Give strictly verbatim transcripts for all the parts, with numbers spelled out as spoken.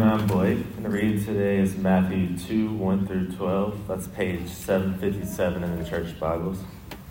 I'm Blake, and the reading today is Matthew two, one through twelve. That's page seven fifty-seven in the church Bibles.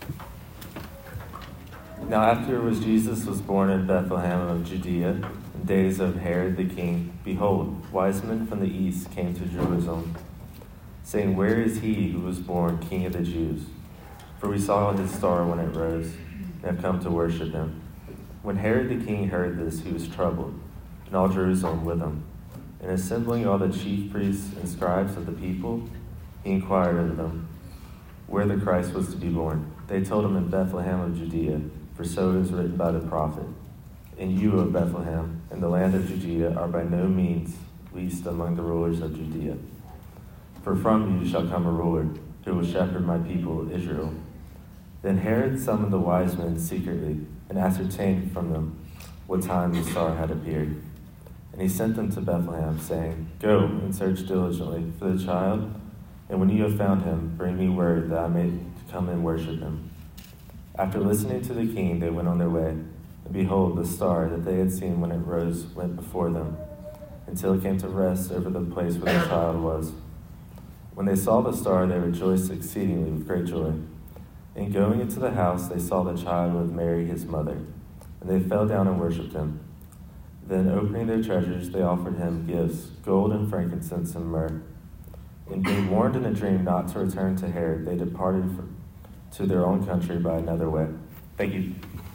Now afterwards Jesus was born in Bethlehem of Judea, in days of Herod the king. Behold, wise men from the east came to Jerusalem, saying, Where is he who was born King of the Jews? For we saw his star when it rose, and have come to worship him. When Herod the king heard this, he was troubled, and all Jerusalem with him. And assembling all the chief priests and scribes of the people, he inquired of them where the Christ was to be born. They told him in Bethlehem of Judea, for so it is written by the prophet. And you, O Bethlehem, in the land of Judea, are by no means least among the rulers of Judea. For from you shall come a ruler, who will shepherd my people Israel. Then Herod summoned the wise men secretly, and ascertained from them what time the star had appeared. And he sent them to Bethlehem, saying, Go and search diligently for the child, and when you have found him, bring me word that I may come and worship him. After listening to the king, they went on their way, and behold, the star that they had seen when it rose went before them, until it came to rest over the place where the child was. When they saw the star, they rejoiced exceedingly with great joy. And going into the house, they saw the child with Mary his mother, and they fell down and worshipped him. Then, opening their treasures, they offered him gifts, gold and frankincense and myrrh. And being warned in a dream not to return to Herod, they departed for, to their own country by another way. Thank you.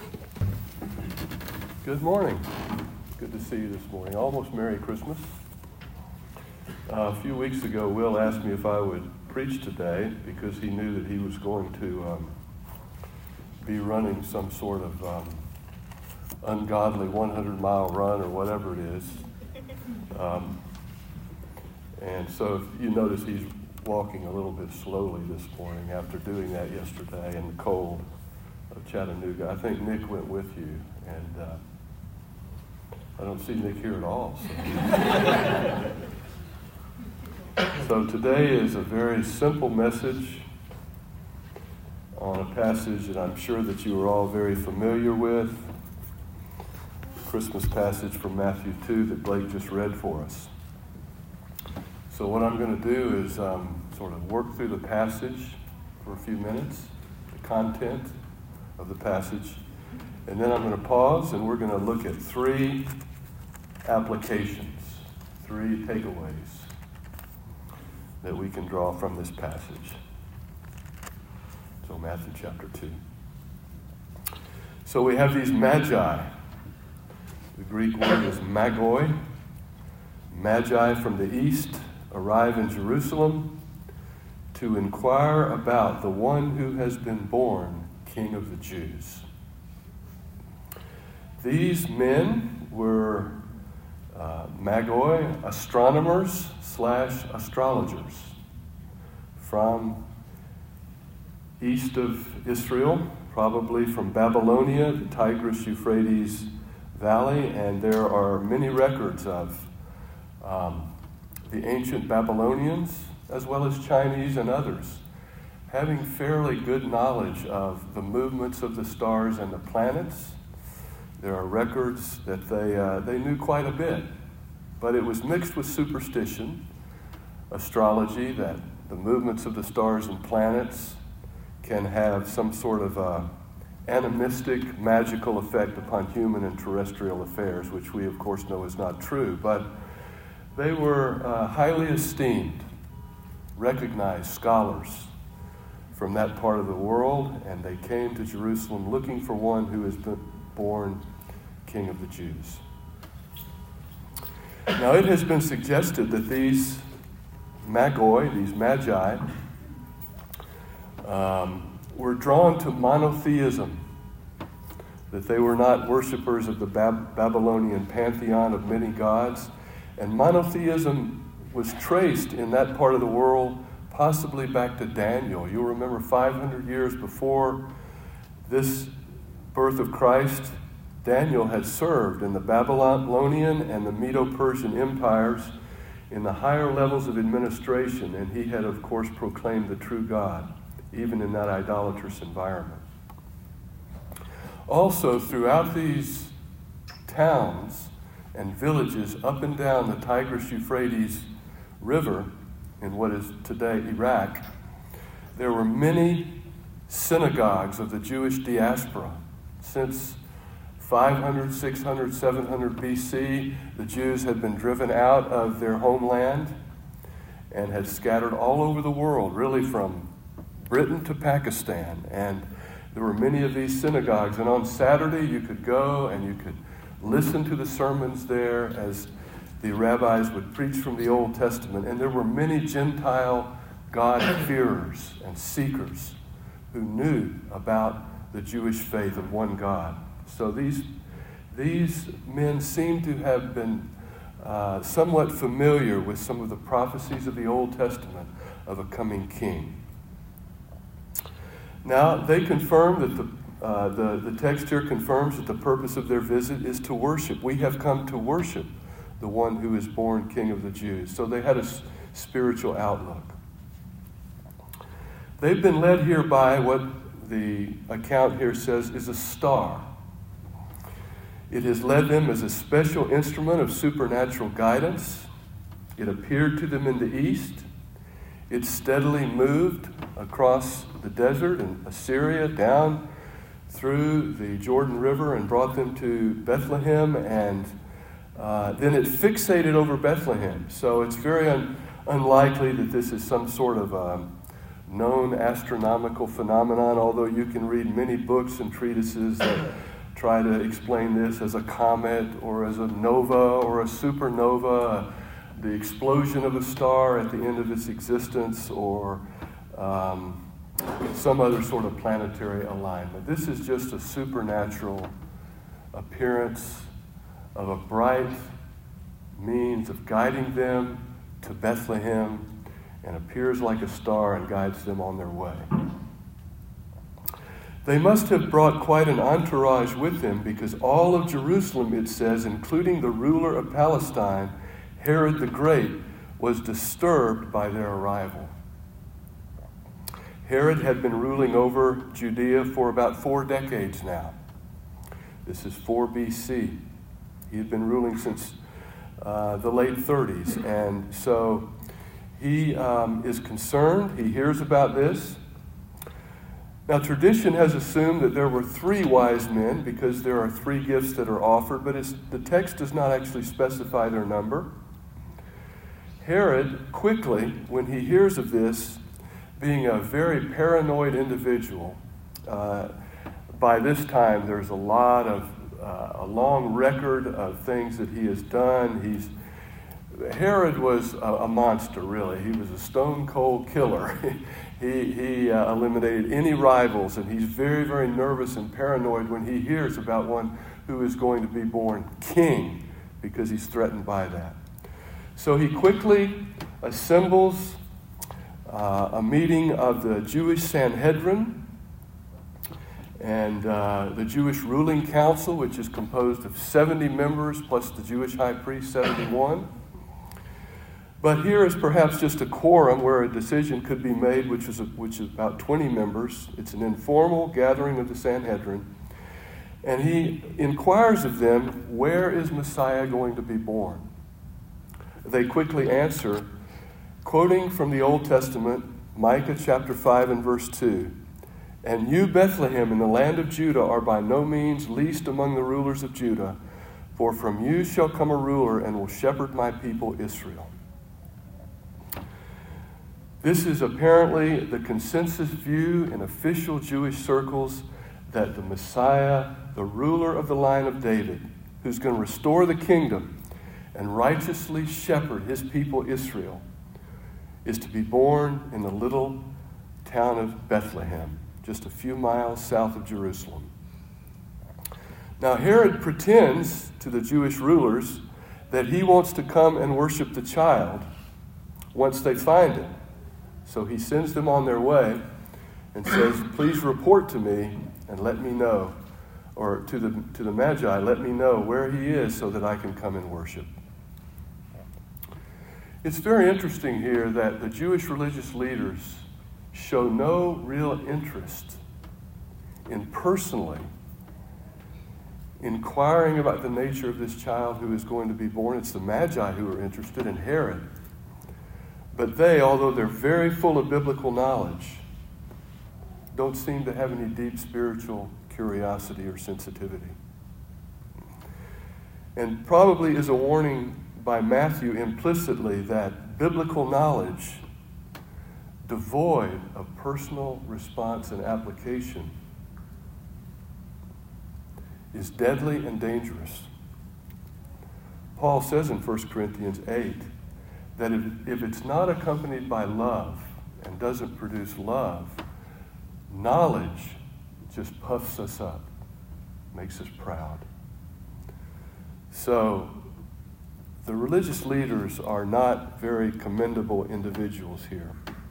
Good morning. Good to see you this morning. Almost Merry Christmas. Uh, a few weeks ago, Will asked me if I would preach today because he knew that he was going to um, be running some sort of um, ungodly hundred mile run or whatever it is. Um, and so if you notice he's walking a little bit slowly this morning after doing that yesterday in the cold of Chattanooga. I think Nick went with you, and uh, I don't see Nick here at all. So. so today is a very simple message on a passage that I'm sure that you are all very familiar with. Christmas passage from Matthew two that Blake just read for us. So what I'm going to do is um, sort of work through the passage for a few minutes, the content of the passage, and then I'm going to pause and we're going to look at three applications, three takeaways that we can draw from this passage. So Matthew chapter two. So we have these magi. The Greek word is magoi. Magi from the east arrive in Jerusalem to inquire about the one who has been born King of the Jews. These men were uh, magoi, astronomers slash astrologers from east of Israel, probably from Babylonia, the Tigris-Euphrates Valley, and there are many records of um, the ancient Babylonians, as well as Chinese and others, having fairly good knowledge of the movements of the stars and the planets. There are records that they uh, they knew quite a bit, but it was mixed with superstition, astrology, that the movements of the stars and planets can have some sort of uh, animistic, magical effect upon human and terrestrial affairs, which we, of course, know is not true. But they were uh, highly esteemed, recognized scholars from that part of the world, and they came to Jerusalem looking for one who has been born King of the Jews. Now, it has been suggested that these magoi, these magi, um, were drawn to monotheism, that they were not worshipers of the Bab- Babylonian pantheon of many gods. And monotheism was traced in that part of the world possibly back to Daniel. You'll remember five hundred years before this birth of Christ, Daniel had served in the Babylonian and the Medo-Persian empires in the higher levels of administration, and he had, of course, proclaimed the true God, even in that idolatrous environment. Also, throughout these towns, and villages up and down the Tigris-Euphrates River in what is today Iraq, there were many synagogues of the Jewish diaspora. Since five hundred, six hundred, seven hundred B C, the Jews had been driven out of their homeland and had scattered all over the world, really from Britain to Pakistan. And there were many of these synagogues. And on Saturday, you could go and you could listen to the sermons there as the rabbis would preach from the Old Testament. And there were many Gentile God-fearers and seekers who knew about the Jewish faith of one God. So these, these men seem to have been uh, somewhat familiar with some of the prophecies of the Old Testament of a coming king. Now, they confirm that the, uh, the, the text here confirms that the purpose of their visit is to worship. We have come to worship the one who is born King of the Jews. So they had a s- spiritual outlook. They've been led here by what the account here says is a star. It has led them as a special instrument of supernatural guidance. It appeared to them in the east. It steadily moved across the desert in Assyria, down through the Jordan River, and brought them to Bethlehem, and uh, then it fixated over Bethlehem. So it's very un- unlikely that this is some sort of um, known astronomical phenomenon, although you can read many books and treatises that try to explain this as a comet or as a nova or a supernova, the explosion of a star at the end of its existence, or um, some other sort of planetary alignment. This is just a supernatural appearance of a bright means of guiding them to Bethlehem, and appears like a star and guides them on their way. They must have brought quite an entourage with them, because all of Jerusalem, it says, including the ruler of Palestine, Herod the Great, was disturbed by their arrival. Herod had been ruling over Judea for about four decades now. This is four B C. He had been ruling since uh, the late thirties, and so he um, is concerned. He hears about this. Now, tradition has assumed that there were three wise men because there are three gifts that are offered, but it's, the text does not actually specify their number. Herod, quickly, when he hears of this, being a very paranoid individual, uh, by this time there's a lot of, uh, a long record of things that he has done. He's Herod was a, a monster, really. He was a stone-cold killer. he he uh, eliminated any rivals, and he's very, very nervous and paranoid when he hears about one who is going to be born king, because he's threatened by that. So he quickly assembles uh, a meeting of the Jewish Sanhedrin and uh, the Jewish ruling council, which is composed of seventy members plus the Jewish high priest, seventy-one. But here is perhaps just a quorum where a decision could be made, which is, a, which is about twenty members. It's an informal gathering of the Sanhedrin. And he inquires of them, where is Messiah going to be born? They quickly answer, quoting from the Old Testament, Micah chapter five and verse two. And you, Bethlehem, in the land of Judah, are by no means least among the rulers of Judah, for from you shall come a ruler and will shepherd my people Israel. This is apparently the consensus view in official Jewish circles, that the Messiah, the ruler of the line of David, who's going to restore the kingdom and righteously shepherd his people Israel, is to be born in the little town of Bethlehem, just a few miles south of Jerusalem. Now, Herod pretends to the Jewish rulers that he wants to come and worship the child once they find him. So he sends them on their way and says, please report to me and let me know, or to the, to the Magi, let me know where he is so that I can come and worship. It's very interesting here that the Jewish religious leaders show no real interest in personally inquiring about the nature of this child who is going to be born. It's the Magi who are interested in Herod. But they, although they're very full of biblical knowledge, don't seem to have any deep spiritual curiosity or sensitivity. And probably is a warning by Matthew implicitly that biblical knowledge devoid of personal response and application is deadly and dangerous. Paul says in First Corinthians eight that if, if it's not accompanied by love and doesn't produce love, knowledge just puffs us up, makes us proud. So, the religious leaders are not very commendable individuals here.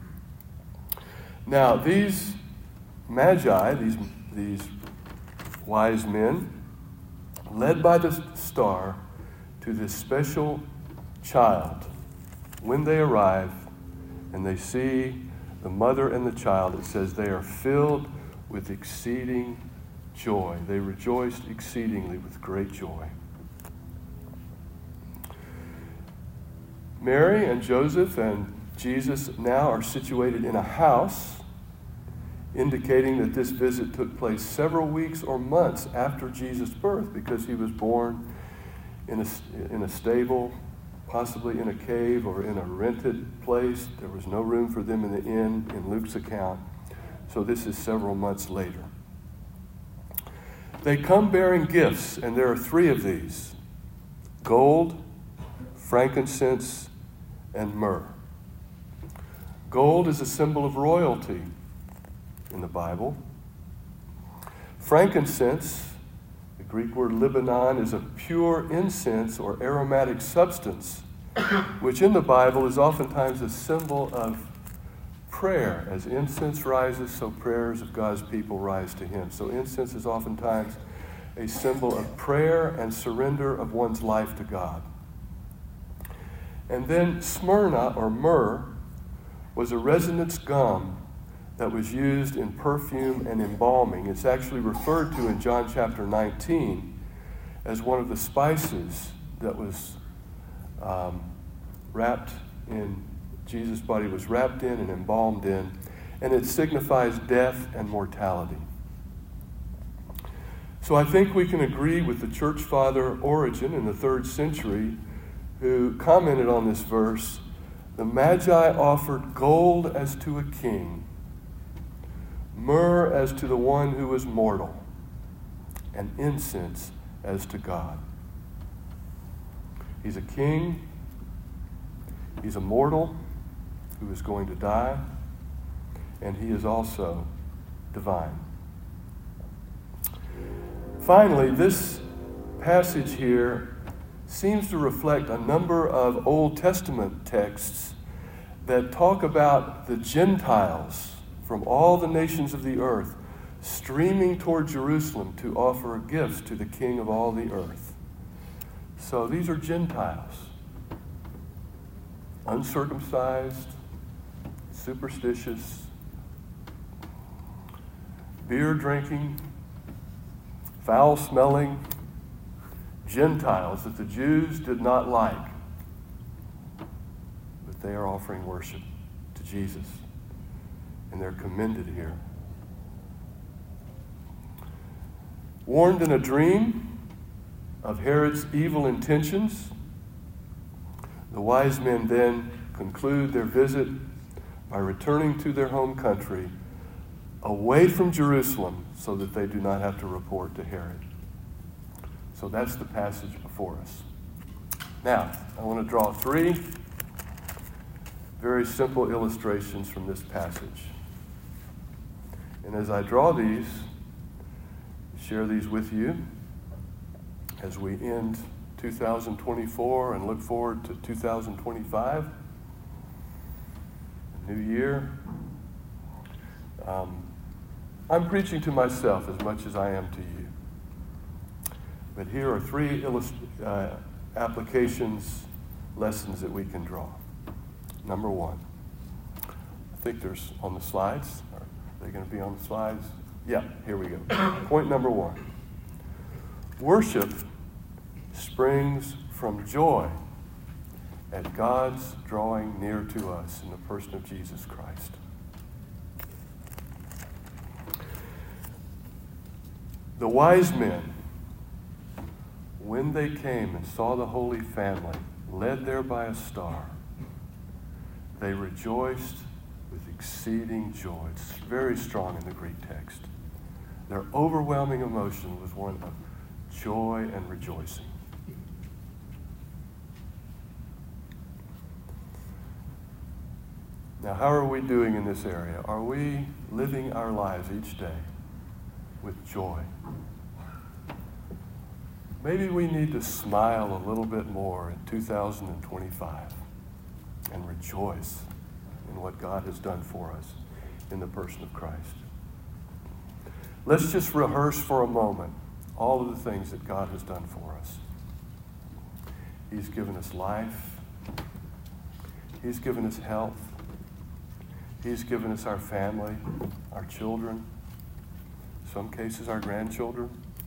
Now, these magi, these, these wise men, led by the star to this special child, when they arrive and they see the mother and the child, it says they are filled with exceeding joy. They rejoiced exceedingly with great joy. Mary and Joseph and Jesus now are situated in a house, indicating that this visit took place several weeks or months after Jesus' birth, because he was born in a, in a stable, possibly in a cave or in a rented place. There was no room for them in the inn in Luke's account. So this is several months later. They come bearing gifts, and there are three of these: gold, frankincense, and myrrh. Gold is a symbol of royalty in the Bible. Frankincense, the Greek word Libanon, is a pure incense or aromatic substance, which in the Bible is oftentimes a symbol of prayer. As incense rises, so prayers of God's people rise to him. So incense is oftentimes a symbol of prayer and surrender of one's life to God. And then Smyrna, or myrrh, was a resonance gum that was used in perfume and embalming. It's actually referred to in John chapter nineteen as one of the spices that was um, wrapped in, Jesus' body was wrapped in and embalmed in, and it signifies death and mortality. So I think we can agree with the church father Origen in the third century, who commented on this verse: the Magi offered gold as to a king, myrrh as to the one who was mortal, and incense as to God. He's a king, he's a mortal who is going to die, and he is also divine. Finally, this passage here seems to reflect a number of Old Testament texts that talk about the Gentiles from all the nations of the earth streaming toward Jerusalem to offer gifts to the King of all the earth. So these are Gentiles, uncircumcised, superstitious, beer drinking, foul smelling Gentiles that the Jews did not like, but they are offering worship to Jesus, and they're commended here. Warned in a dream of Herod's evil intentions, the wise men then conclude their visit by returning to their home country, away from Jerusalem, so that they do not have to report to Herod. So that's the passage before us. Now, I want to draw three very simple illustrations from this passage. And as I draw these, share these with you as we end two thousand twenty-four and look forward to two thousand twenty-five, a new year. Um, I'm preaching to myself as much as I am to you. But here are three illust- uh, applications, lessons that we can draw. Number one, I think there's on the slides. Are they going to be on the slides? Yeah, here we go. Point number one. Worship springs from joy at God's drawing near to us in the person of Jesus Christ. The wise men, when they came and saw the Holy Family led there by a star, they rejoiced with exceeding joy. It's very strong in the Greek text. Their overwhelming emotion was one of joy and rejoicing. Now, how are we doing in this area? Are we living our lives each day with joy? Maybe we need to smile a little bit more in two thousand twenty-five and rejoice in what God has done for us in the person of Christ. Let's just rehearse for a moment all of the things that God has done for us. He's given us life. He's given us health. He's given us our family, our children, in some cases our grandchildren.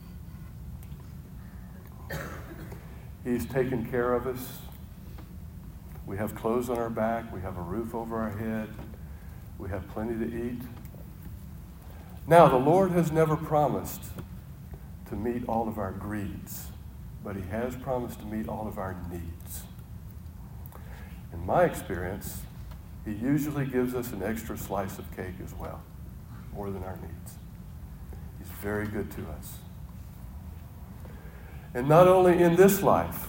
He's taken care of us. We have clothes on our back. We have a roof over our head. We have plenty to eat. Now, the Lord has never promised to meet all of our greeds, but He has promised to meet all of our needs. In my experience, He usually gives us an extra slice of cake as well, more than our needs. He's very good to us. And not only in this life.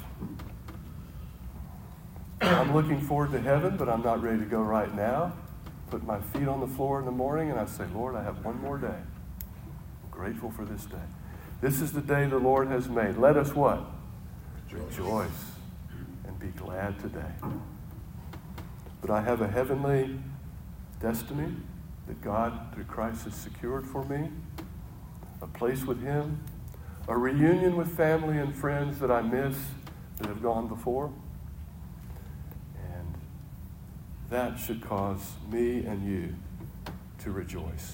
I'm looking forward to heaven, but I'm not ready to go right now. Put my feet on the floor in the morning and I say, Lord, I have one more day. I'm grateful for this day. This is the day the Lord has made. Let us what? Rejoice, Rejoice and be glad today. But I have a heavenly destiny that God, through Christ, has secured for me. A place with Him. A reunion with family and friends that I miss that have gone before. And that should cause me and you to rejoice.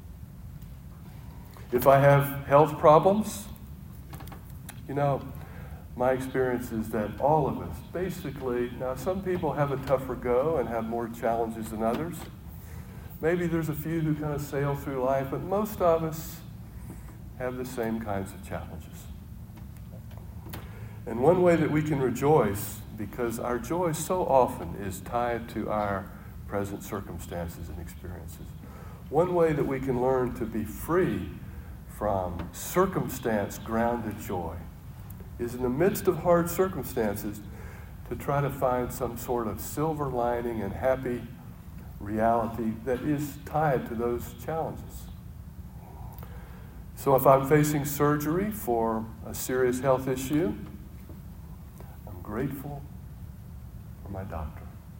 If I have health problems, you know, my experience is that all of us, basically, now some people have a tougher go and have more challenges than others. Maybe there's a few who kind of sail through life, but most of us have the same kinds of challenges. And one way that we can rejoice, because our joy so often is tied to our present circumstances and experiences, one way that we can learn to be free from circumstance-grounded joy is in the midst of hard circumstances to try to find some sort of silver lining and happy reality that is tied to those challenges. So if I'm facing surgery for a serious health issue, I'm grateful for my doctor.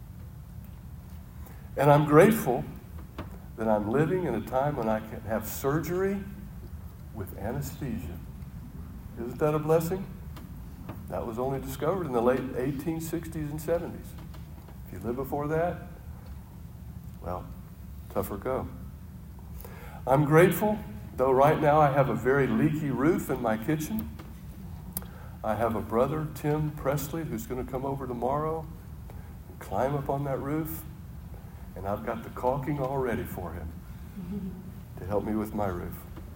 And I'm grateful that I'm living in a time when I can have surgery with anesthesia. Isn't that a blessing? That was only discovered in the late eighteen sixties and seventies. If you live before that, well, tougher go. I'm grateful, though right now I have a very leaky roof in my kitchen. I have a brother, Tim Presley, who's going to come over tomorrow and climb up on that roof. And I've got the caulking all ready for him to help me with my roof.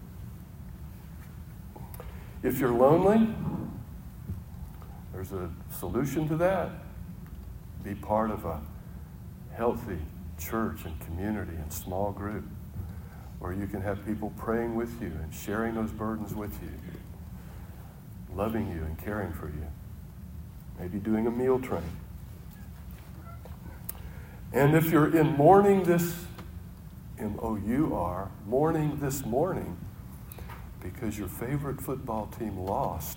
If you're lonely, there's a solution to that. Be part of a healthy church and community and small group where you can have people praying with you and sharing those burdens with you, loving you and caring for you, maybe doing a meal train. And if you're in mourning this, M O U R, mourning this morning because your favorite football team lost,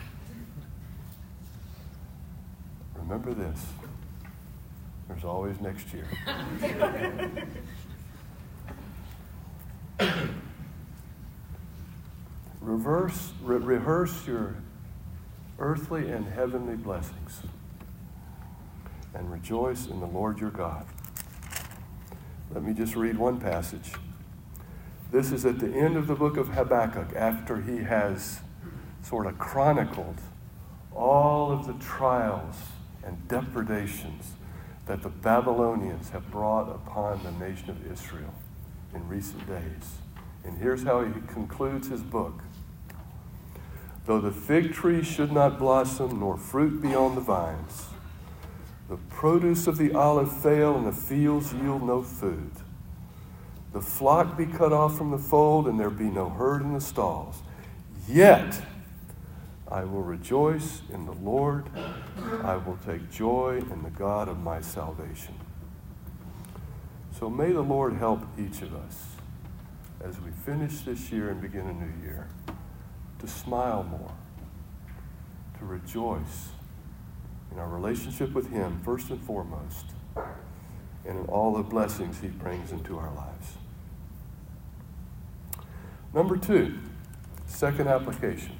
remember this, there's always next year. Reverse, re- rehearse your earthly and heavenly blessings and rejoice in the Lord your God. Let me just read one passage. This is at the end of the book of Habakkuk, after he has sort of chronicled all of the trials and depredations that the Babylonians have brought upon the nation of Israel in recent days. And here's how he concludes his book. Though the fig tree should not blossom, nor fruit be on the vines, the produce of the olive fail, and the fields yield no food, the flock be cut off from the fold, and there be no herd in the stalls, yet I will rejoice in the Lord. I will take joy in the God of my salvation. So may the Lord help each of us as we finish this year and begin a new year to smile more, to rejoice in our relationship with Him first and foremost, and in all the blessings He brings into our lives. Number two, second application.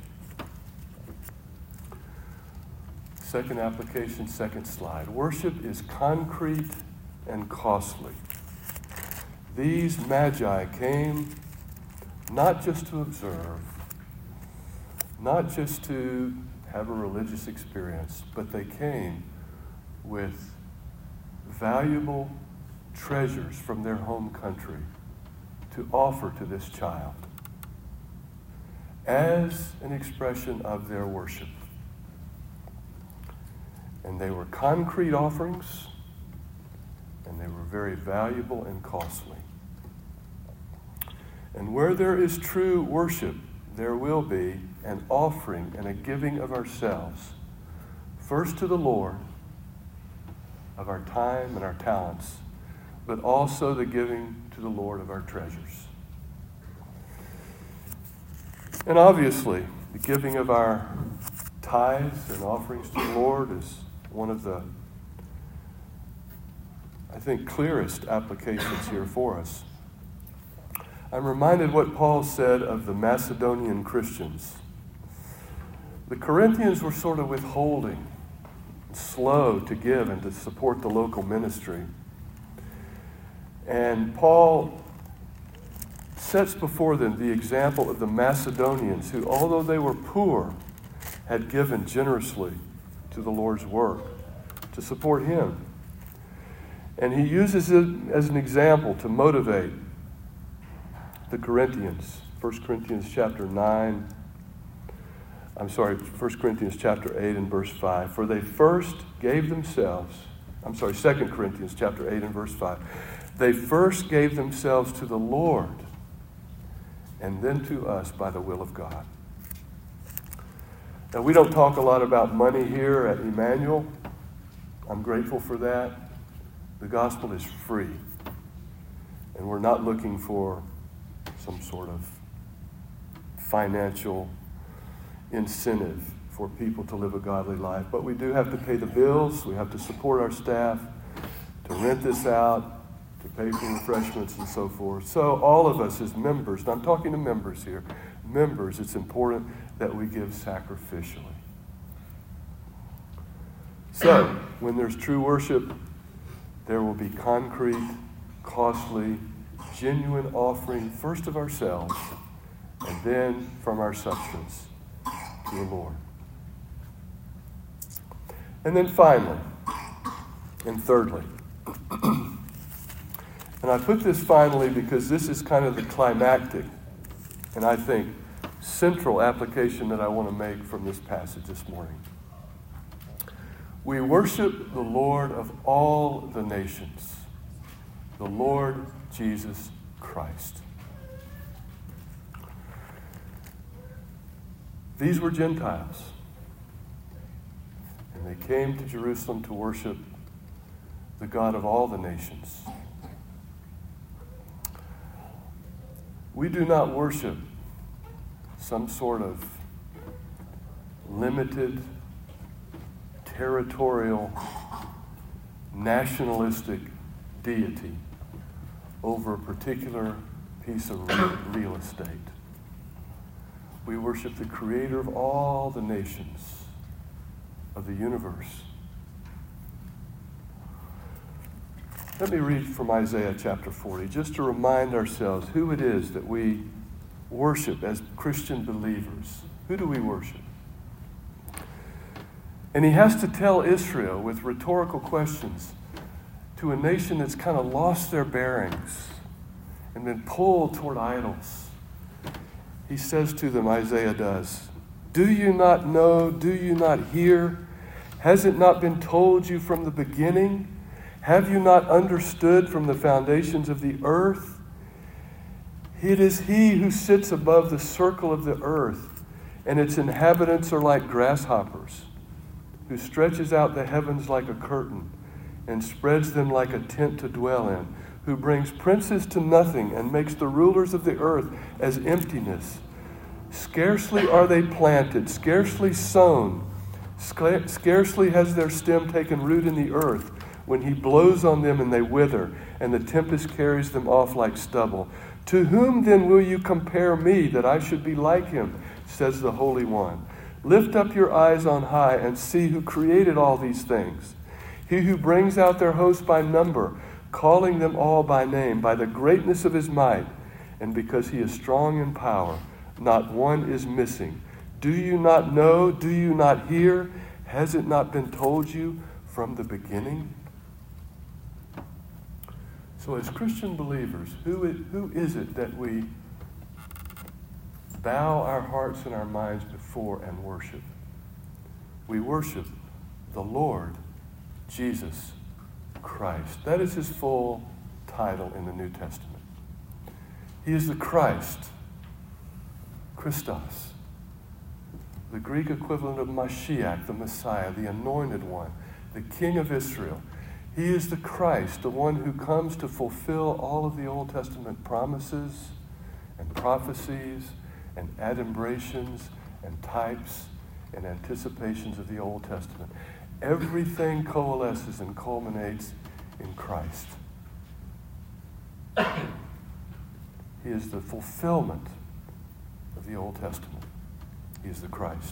Second application, second slide. Worship is concrete and costly. These magi came not just to observe, not just to have a religious experience, but they came with valuable treasures from their home country to offer to this child as an expression of their worship. And they were concrete offerings, and they were very valuable and costly. And where there is true worship, there will be an offering and a giving of ourselves, first to the Lord, of our time and our talents, but also the giving to the Lord of our treasures. And obviously, the giving of our tithes and offerings to the Lord is one of the, I think, clearest applications here for us. I'm reminded what Paul said of the Macedonian Christians. The Corinthians were sort of withholding, slow to give and to support the local ministry. And Paul sets before them the example of the Macedonians who, although they were poor, had given generously to the Lord's work to support Him. And he uses it as an example to motivate the Corinthians. First Corinthians chapter nine, I'm sorry, First Corinthians chapter eight and verse five. For they first gave themselves, I'm sorry, Second Corinthians chapter eight and verse five. They first gave themselves to the Lord and then to us by the will of God. Now, we don't talk a lot about money here at Emmanuel. I'm grateful for that. The gospel is free. And we're not looking for some sort of financial incentive for people to live a godly life. But we do have to pay the bills. We have to support our staff, to rent this out, to pay for refreshments and so forth. So all of us as members, and I'm talking to members here, members, it's important that we give sacrificially. So, when there's true worship, there will be concrete, costly, genuine offering, first of ourselves, and then from our substance to the Lord. And then finally, and thirdly, and I put this finally because this is kind of the climactic, and I think central application that I want to make from this passage this morning. We worship the Lord of all the nations, the Lord Jesus Christ. These were Gentiles, and they came to Jerusalem to worship the God of all the nations. We do not worship some sort of limited, territorial, nationalistic deity over a particular piece of real estate. We worship the Creator of all the nations of the universe. Let me read from Isaiah chapter forty, just to remind ourselves who it is that we worship as Christian believers? Who do we worship? And he has to tell Israel with rhetorical questions to a nation that's kind of lost their bearings and been pulled toward idols. He says to them, Isaiah does, "Do you not know? Do you not hear? Has it not been told you from the beginning? Have you not understood from the foundations of the earth? It is he who sits above the circle of the earth, and its inhabitants are like grasshoppers, who stretches out the heavens like a curtain and spreads them like a tent to dwell in, who brings princes to nothing and makes the rulers of the earth as emptiness. Scarcely are they planted, scarcely sown, scarcely has their stem taken root in the earth, when he blows on them and they wither, and the tempest carries them off like stubble. To whom then will you compare me, that I should be like him, says the Holy One? Lift up your eyes on high and see who created all these things. He who brings out their host by number, calling them all by name, by the greatness of his might, and because he is strong in power, not one is missing. Do you not know? Do you not hear? Has it not been told you from the beginning?" So as Christian believers, who is, who is it that we bow our hearts and our minds before and worship? We worship the Lord Jesus Christ. That is his full title in the New Testament. He is the Christ, Christos, the Greek equivalent of Mashiach, the Messiah, the anointed one, the King of Israel. He is the Christ, the one who comes to fulfill all of the Old Testament promises and prophecies and adumbrations and types and anticipations of the Old Testament. Everything coalesces and culminates in Christ. He is the fulfillment of the Old Testament. He is the Christ.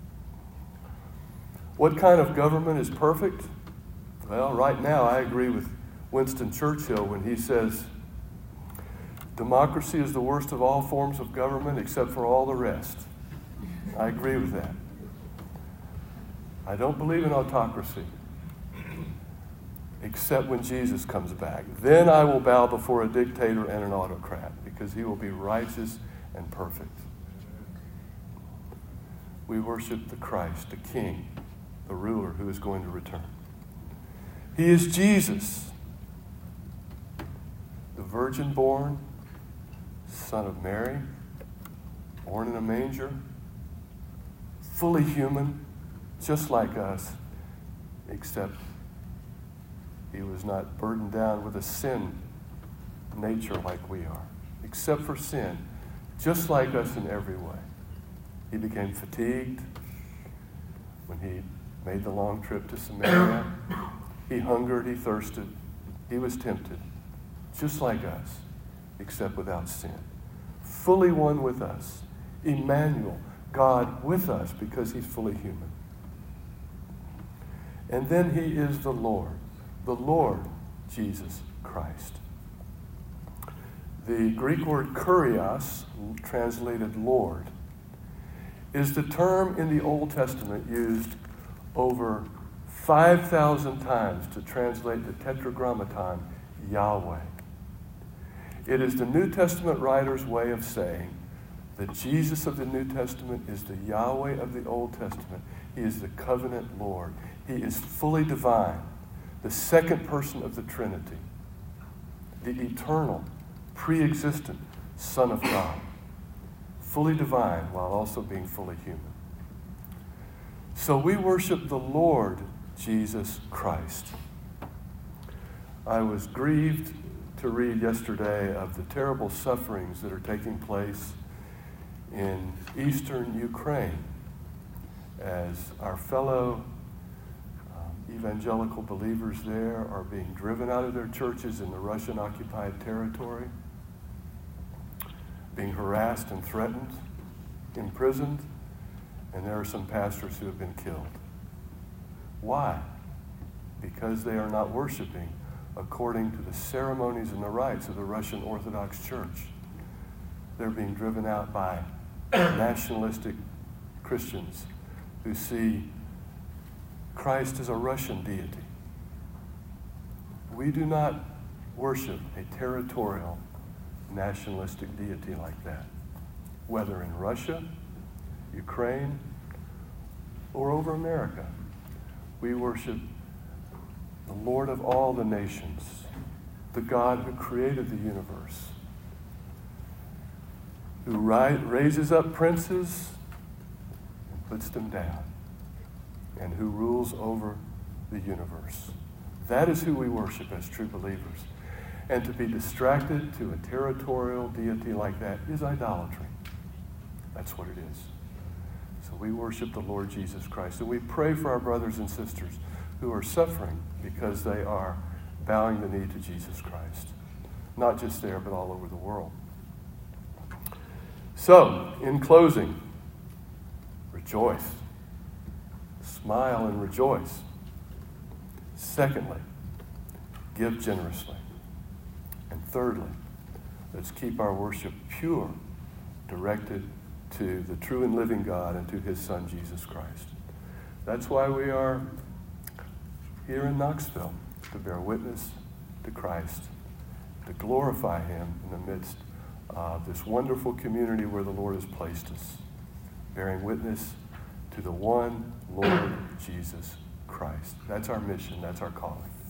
What kind of government is perfect? Well, right now I agree with Winston Churchill when he says, democracy is the worst of all forms of government except for all the rest. I agree with that. I don't believe in autocracy except when Jesus comes back. Then I will bow before a dictator and an autocrat because he will be righteous and perfect. We worship the Christ, the King, the ruler who is going to return. He is Jesus, the virgin born, son of Mary, born in a manger, fully human, just like us, except he was not burdened down with a sin nature like we are, except for sin, just like us in every way. He became fatigued when he made the long trip to Samaria. He hungered, he thirsted, he was tempted, just like us, except without sin. Fully one with us. Emmanuel, God with us, because he's fully human. And then he is the Lord, the Lord Jesus Christ. The Greek word kurios, translated Lord, is the term in the Old Testament used over five thousand times to translate the tetragrammaton, Yahweh. It is the New Testament writer's way of saying that Jesus of the New Testament is the Yahweh of the Old Testament. He is the covenant Lord. He is fully divine, the second person of the Trinity, the eternal, pre-existent Son of God, fully divine while also being fully human. So we worship the Lord Jesus Christ. I was grieved to read yesterday of the terrible sufferings that are taking place in eastern Ukraine as our fellow um, evangelical believers there are being driven out of their churches in the Russian-occupied territory, being harassed and threatened, imprisoned, and there are some pastors who have been killed. Why? Because they are not worshiping according to the ceremonies and the rites of the Russian Orthodox Church. they're being driven out by nationalistic Christians who see Christ as a Russian deity. We do not worship a territorial, nationalistic deity like that, whether in Russia, Ukraine, or over America. We worship the Lord of all the nations, the God who created the universe, who ri- raises up princes and puts them down, and who rules over the universe. That is who we worship as true believers. And to be distracted to a territorial deity like that is idolatry. That's what it is. So we worship the Lord Jesus Christ. And we pray for our brothers and sisters who are suffering because they are bowing the knee to Jesus Christ. Not just there, but all over the world. So, in closing, rejoice. Smile and rejoice. Secondly, give generously. And thirdly, let's keep our worship pure, directed to the true and living God and to his Son, Jesus Christ. That's why we are here in Knoxville, to bear witness to Christ, to glorify him in the midst of this wonderful community where the Lord has placed us, bearing witness to the one Lord Jesus Christ. That's our mission. That's our calling.